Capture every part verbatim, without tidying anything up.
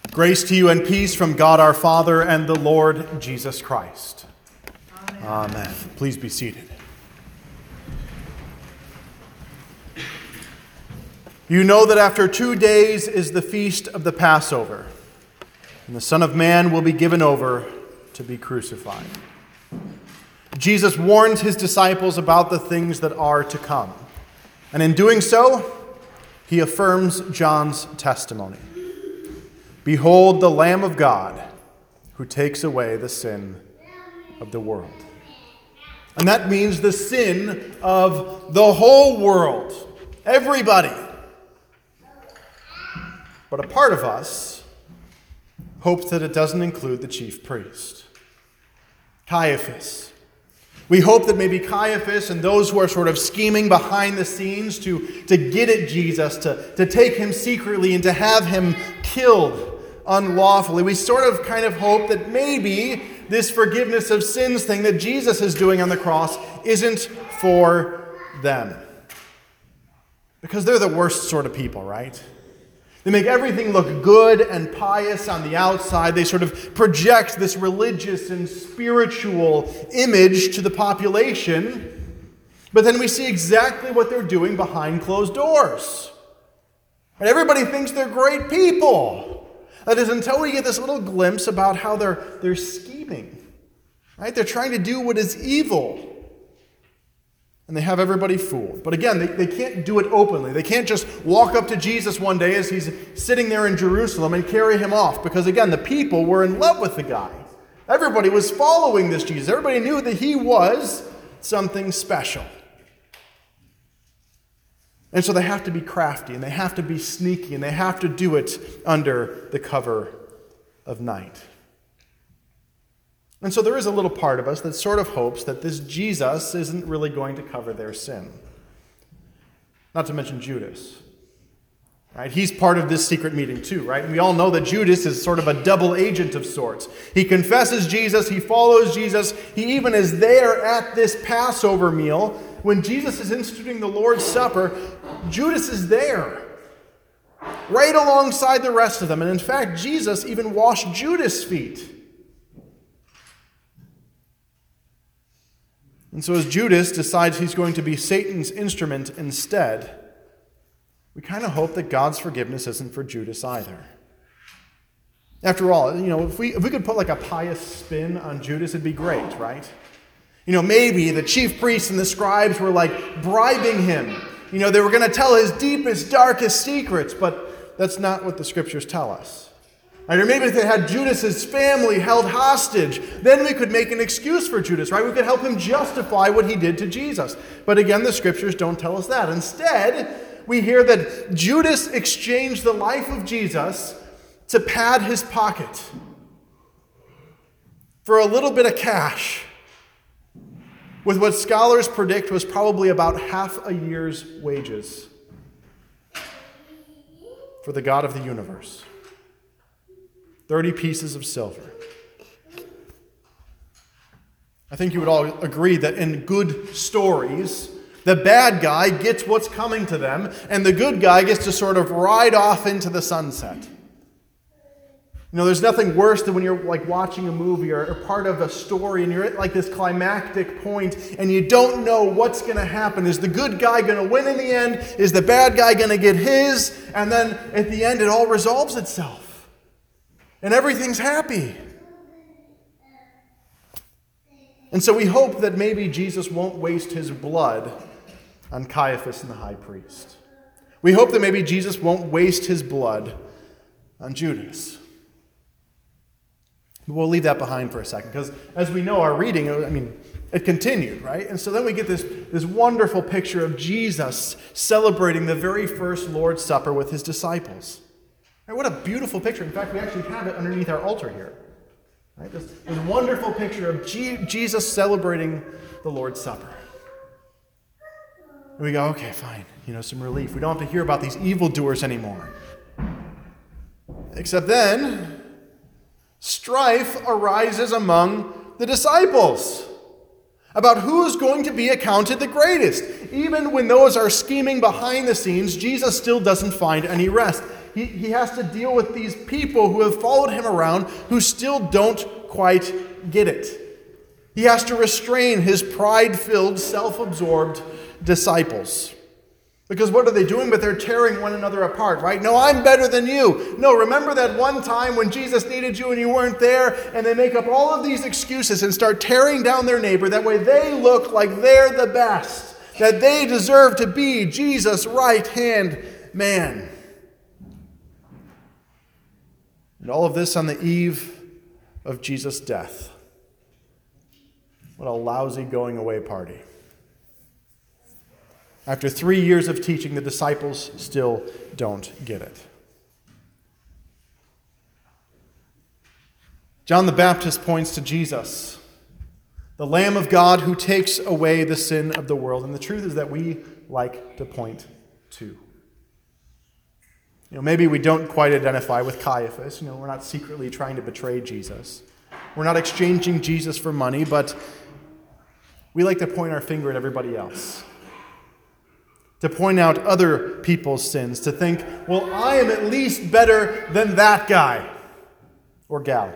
Grace to you and peace from God our Father and the Lord Jesus Christ. Amen. Amen. Please be seated. You know that after two days is the feast of the Passover, and the Son of Man will be given over to be crucified. Jesus warns his disciples about the things that are to come, and in doing so, he affirms John's testimony. Behold the Lamb of God who takes away the sin of the world. And that means the sin of the whole world. Everybody. But a part of us hopes that it doesn't include the chief priest, Caiaphas. We hope that maybe Caiaphas and those who are sort of scheming behind the scenes to, to get at Jesus, to, to take him secretly and to have him killed unlawfully. We sort of kind of hope that maybe this forgiveness of sins thing that Jesus is doing on the cross isn't for them. Because they're the worst sort of people, right? They make everything look good and pious on the outside. They sort of project this religious and spiritual image to the population. But then we see exactly what they're doing behind closed doors. And everybody thinks they're great people. That is until we get this little glimpse about how they're, they're scheming. Right? They're trying to do what is evil. And they have everybody fooled. But again, they, they can't do it openly. They can't just walk up to Jesus one day as he's sitting there in Jerusalem and carry him off. Because again, the people were in love with the guy. Everybody was following this Jesus. Everybody knew that he was something special. And so they have to be crafty, and they have to be sneaky, and they have to do it under the cover of night. And so there is a little part of us that sort of hopes that this Jesus isn't really going to cover their sin. Not to mention Judas. Right? He's part of this secret meeting too, right? And we all know that Judas is sort of a double agent of sorts. He confesses Jesus, he follows Jesus, he even is there at this Passover meal. When Jesus is instituting the Lord's Supper, Judas is there, right alongside the rest of them. And in fact, Jesus even washed Judas' feet. And so as Judas decides he's going to be Satan's instrument instead, we kind of hope that God's forgiveness isn't for Judas either. After all, you know, if we if we could put like a pious spin on Judas, it'd be great, right? You know, maybe the chief priests and the scribes were like bribing him. You know, they were going to tell his deepest, darkest secrets, but that's not what the scriptures tell us. Right? Or maybe if they had Judas's family held hostage, then we could make an excuse for Judas, right? We could help him justify what he did to Jesus. But again, the scriptures don't tell us that. Instead, we hear that Judas exchanged the life of Jesus to pad his pocket for a little bit of cash, with what scholars predict was probably about half a year's wages for the God of the universe. thirty pieces of silver. I think you would all agree that in good stories, the bad guy gets what's coming to them, and the good guy gets to sort of ride off into the sunset. You know, there's nothing worse than when you're like watching a movie or, or part of a story and you're at like this climactic point and you don't know what's going to happen. Is the good guy going to win in the end? Is the bad guy going to get his? And then at the end it all resolves itself. And everything's happy. And so we hope that maybe Jesus won't waste his blood on Caiaphas and the high priest. We hope that maybe Jesus won't waste his blood on Judas. We'll leave that behind for a second, because as we know, our reading, I mean, it continued, right? And so then we get this, this wonderful picture of Jesus celebrating the very first Lord's Supper with his disciples. Right, what a beautiful picture. In fact, we actually have it underneath our altar here. Right? This, this wonderful picture of G- Jesus celebrating the Lord's Supper. And we go, okay, fine, you know, some relief. We don't have to hear about these evildoers anymore. Except then, strife arises among the disciples about who's going to be accounted the greatest. Even when those are scheming behind the scenes, Jesus still doesn't find any rest. He, he has to deal with these people who have followed him around who still don't quite get it. He has to restrain his pride-filled, self-absorbed disciples. Because what are they doing? But they're tearing one another apart, right? No, I'm better than you. No, remember that one time when Jesus needed you and you weren't there? And they make up all of these excuses and start tearing down their neighbor. That way they look like they're the best, that they deserve to be Jesus' right-hand man. And all of this on the eve of Jesus' death. What a lousy going-away party. After three years of teaching, the disciples still don't get it. John the Baptist points to Jesus, the Lamb of God who takes away the sin of the world. And the truth is that we like to point to. You know, maybe we don't quite identify with Caiaphas. You know, we're not secretly trying to betray Jesus. We're not exchanging Jesus for money, but we like to point our finger at everybody else. To point out other people's sins, to think, well, I am at least better than that guy or gal.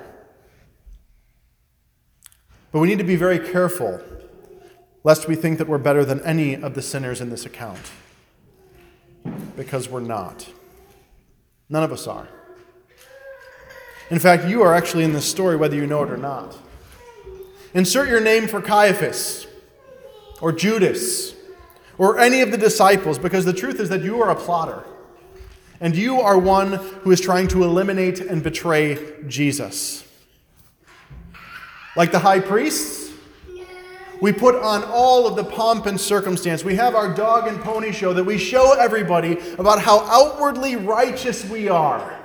But we need to be very careful lest we think that we're better than any of the sinners in this account. Because we're not. None of us are. In fact, you are actually in this story whether you know it or not. Insert your name for Caiaphas or Judas or any of the disciples, because the truth is that you are a plotter. And you are one who is trying to eliminate and betray Jesus. Like the high priests, we put on all of the pomp and circumstance. We have our dog and pony show that we show everybody about how outwardly righteous we are.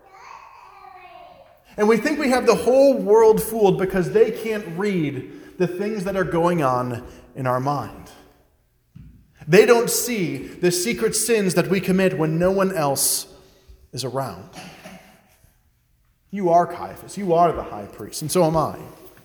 And we think we have the whole world fooled because they can't read the things that are going on in our mind. They don't see the secret sins that we commit when no one else is around. You are Caiaphas. You are the high priest, and so am I.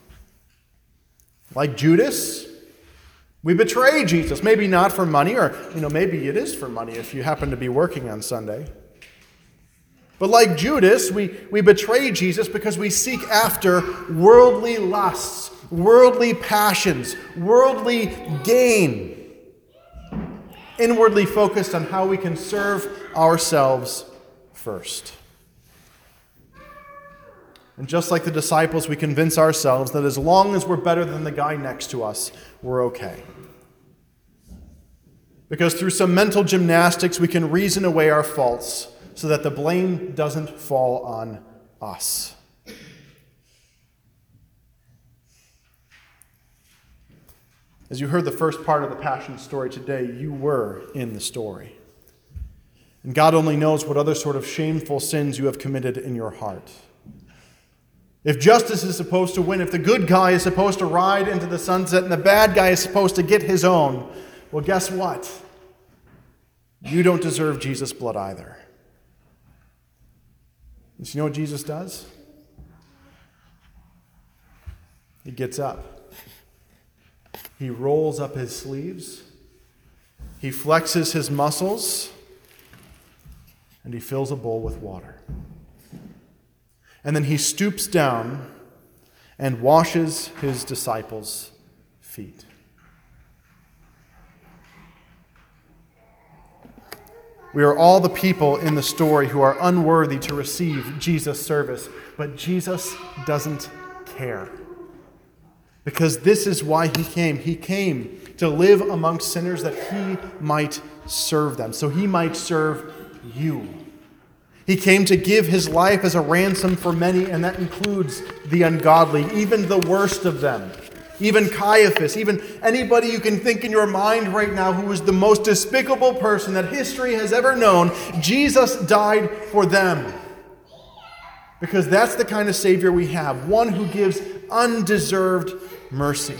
Like Judas, we betray Jesus. Maybe not for money, or you know, maybe it is for money if you happen to be working on Sunday. But like Judas, we, we betray Jesus because we seek after worldly lusts, worldly passions, worldly gain. Inwardly focused on how we can serve ourselves first. And just like the disciples, we convince ourselves that as long as we're better than the guy next to us, we're okay. Because through some mental gymnastics, we can reason away our faults so that the blame doesn't fall on us. As you heard the first part of the Passion story today, you were in the story. And God only knows what other sort of shameful sins you have committed in your heart. If justice is supposed to win, if the good guy is supposed to ride into the sunset and the bad guy is supposed to get his own, well, guess what? You don't deserve Jesus' blood either. And so you know what Jesus does? He gets up. He rolls up his sleeves, he flexes his muscles, and he fills a bowl with water. And then he stoops down and washes his disciples' feet. We are all the people in the story who are unworthy to receive Jesus' service, but Jesus doesn't care. Because this is why he came. He came to live amongst sinners that he might serve them, so he might serve you. He came to give his life as a ransom for many, and that includes the ungodly, even the worst of them. Even Caiaphas, even anybody you can think in your mind right now who is the most despicable person that history has ever known, Jesus died for them. Because that's the kind of Savior we have, one who gives undeserved mercy.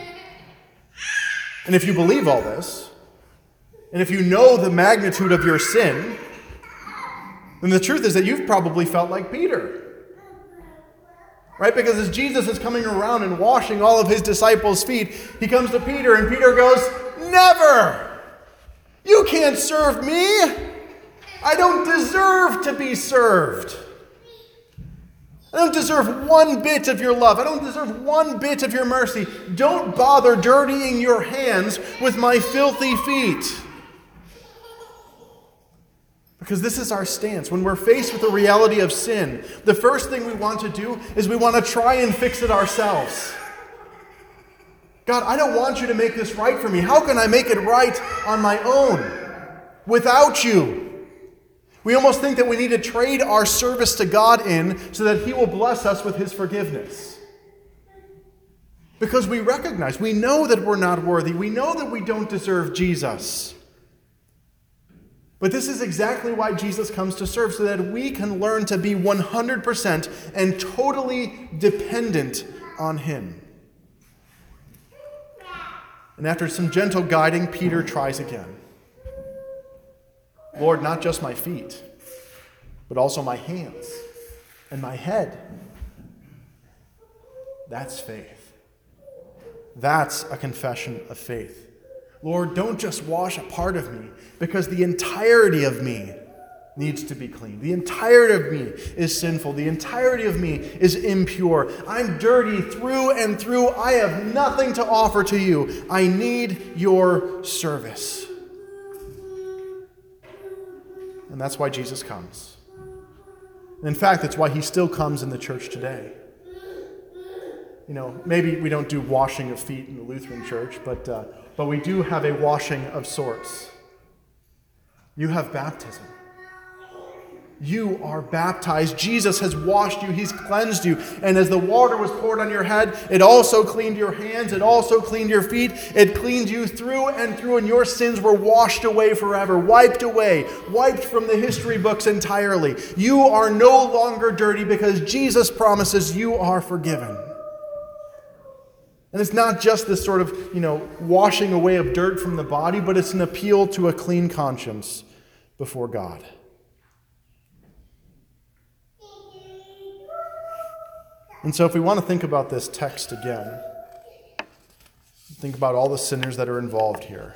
And if you believe all this, and if you know the magnitude of your sin, then the truth is that you've probably felt like Peter. Right? Because as Jesus is coming around and washing all of his disciples' feet, he comes to Peter, and Peter goes, "Never! You can't serve me! I don't deserve to be served. I don't deserve one bit of your love. I don't deserve one bit of your mercy. Don't bother dirtying your hands with my filthy feet. Because this is our stance. When we're faced with the reality of sin, the first thing we want to do is we want to try and fix it ourselves. God, I don't want you to make this right for me. How can I make it right on my own without you? We almost think that we need to trade our service to God in so that he will bless us with his forgiveness. Because we recognize, we know that we're not worthy. We know that we don't deserve Jesus. But this is exactly why Jesus comes to serve, so that we can learn to be one hundred percent and totally dependent on him. And after some gentle guiding, Peter tries again. Lord, not just my feet, but also my hands and my head. That's faith. That's a confession of faith. Lord, don't just wash a part of me, because the entirety of me needs to be clean. The entirety of me is sinful. The entirety of me is impure. I'm dirty through and through. I have nothing to offer to you. I need your service. And that's why Jesus comes. In fact, that's why he still comes in the church today. You know, maybe we don't do washing of feet in the Lutheran church, but uh, but we do have a washing of sorts. You have baptism. You are baptized. Jesus has washed you. He's cleansed you. And as the water was poured on your head, it also cleaned your hands. It also cleaned your feet. It cleaned you through and through, and your sins were washed away forever, wiped away, wiped from the history books entirely. You are no longer dirty because Jesus promises you are forgiven. And it's not just this sort of, you know, washing away of dirt from the body, but it's an appeal to a clean conscience before God. And so if we want to think about this text again, think about all the sinners that are involved here,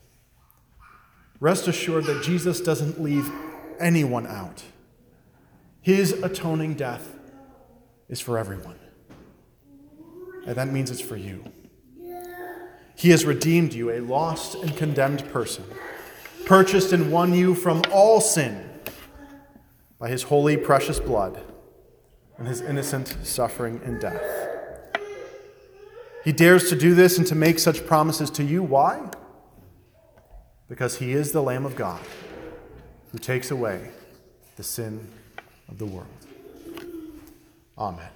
rest assured that Jesus doesn't leave anyone out. His atoning death is for everyone. And that means it's for you. He has redeemed you, a lost and condemned person, purchased and won you from all sin by his holy, precious blood and his innocent suffering and death. He dares to do this and to make such promises to you. Why? Because he is the Lamb of God who takes away the sin of the world. Amen.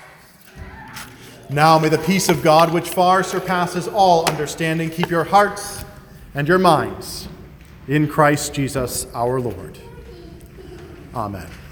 Now may the peace of God, which far surpasses all understanding, keep your hearts and your minds in Christ Jesus our Lord. Amen.